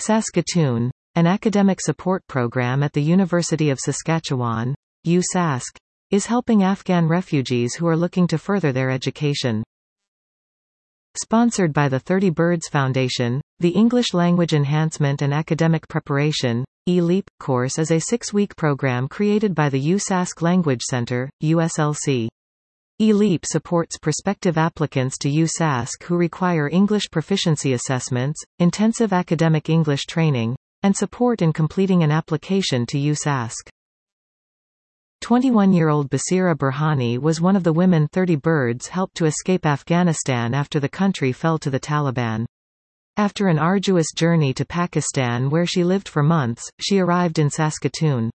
Saskatoon, an academic support program at the University of Saskatchewan, USask, is helping Afghan refugees who are looking to further their education. Sponsored by the 30 Birds Foundation, the English Language Enhancement and Academic Preparation (ELEAP) course is a 6-week program created by the USask Language Center, USLC. ELEAP supports prospective applicants to USask who require English proficiency assessments, intensive academic English training, and support in completing an application to USask. 21-year-old Basira Burhani was one of the women 30 Birds helped to escape Afghanistan after the country fell to the Taliban. After an arduous journey to Pakistan where she lived for months, she arrived in Saskatoon.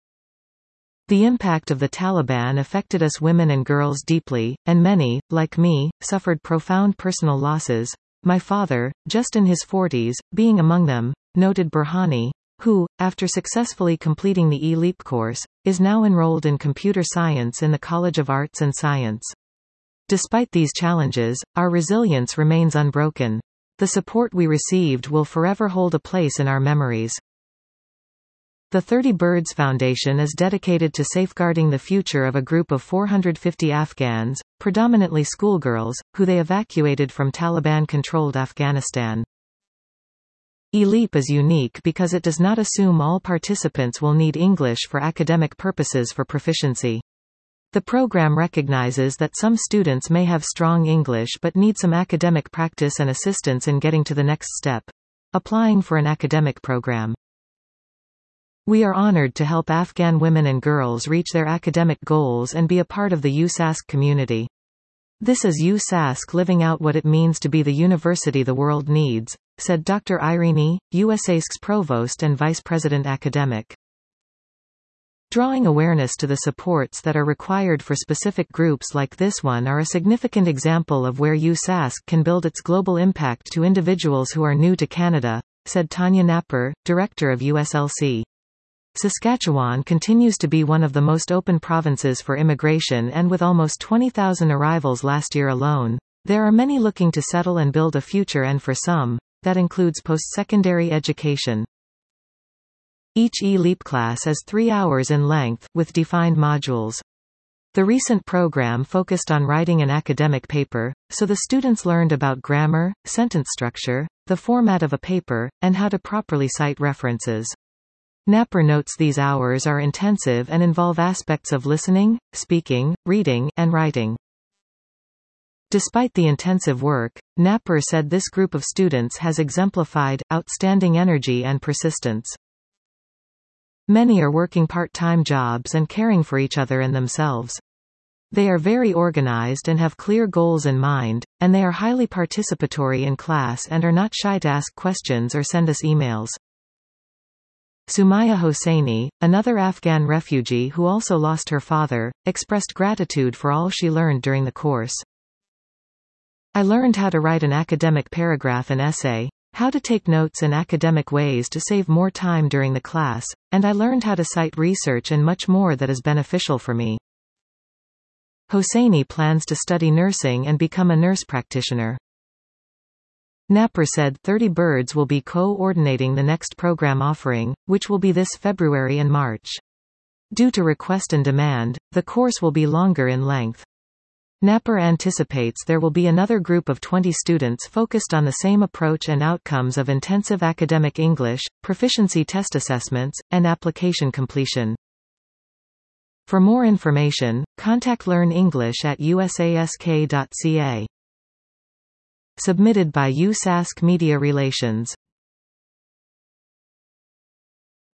The impact of the Taliban affected us women and girls deeply, and many, like me, suffered profound personal losses, my father, just in his 40s, being among them, noted Burhani, who, after successfully completing the ELEAP course, is now enrolled in computer science in the College of Arts and Science. Despite these challenges, our resilience remains unbroken. The support we received will forever hold a place in our memories. The 30 Birds Foundation is dedicated to safeguarding the future of a group of 450 Afghans, predominantly schoolgirls, who they evacuated from Taliban-controlled Afghanistan. ELEAP is unique because it does not assume all participants will need English for academic purposes for proficiency. The program recognizes that some students may have strong English but need some academic practice and assistance in getting to the next step, applying for an academic program. We are honored to help Afghan women and girls reach their academic goals and be a part of the USask community. This is USask living out what it means to be the university the world needs, said Dr. Irene, USask's provost and vice president academic. Drawing awareness to the supports that are required for specific groups like this one are a significant example of where USask can build its global impact to individuals who are new to Canada, said Tanya Napper, director of USLC. Saskatchewan continues to be one of the most open provinces for immigration, and with almost 20,000 arrivals last year alone, there are many looking to settle and build a future, and for some, that includes post-secondary education. Each ELEAP class is 3 hours in length, with defined modules. The recent program focused on writing an academic paper, so the students learned about grammar, sentence structure, the format of a paper, and how to properly cite references. Napper notes these hours are intensive and involve aspects of listening, speaking, reading, and writing. Despite the intensive work, Napper said this group of students has exemplified outstanding energy and persistence. Many are working part-time jobs and caring for each other and themselves. They are very organized and have clear goals in mind, and they are highly participatory in class and are not shy to ask questions or send us emails. Sumaya Hosseini, another Afghan refugee who also lost her father, expressed gratitude for all she learned during the course. I learned how to write an academic paragraph and essay, how to take notes in academic ways to save more time during the class, and I learned how to cite research and much more that is beneficial for me. Hosseini plans to study nursing and become a nurse practitioner. Napper said 30 Birds will be coordinating the next program offering, which will be this February and March. Due to request and demand, the course will be longer in length. Napper anticipates there will be another group of 20 students focused on the same approach and outcomes of intensive academic English, proficiency test assessments, and application completion. For more information, contact Learn English at usask.ca. Submitted by USask Media Relations.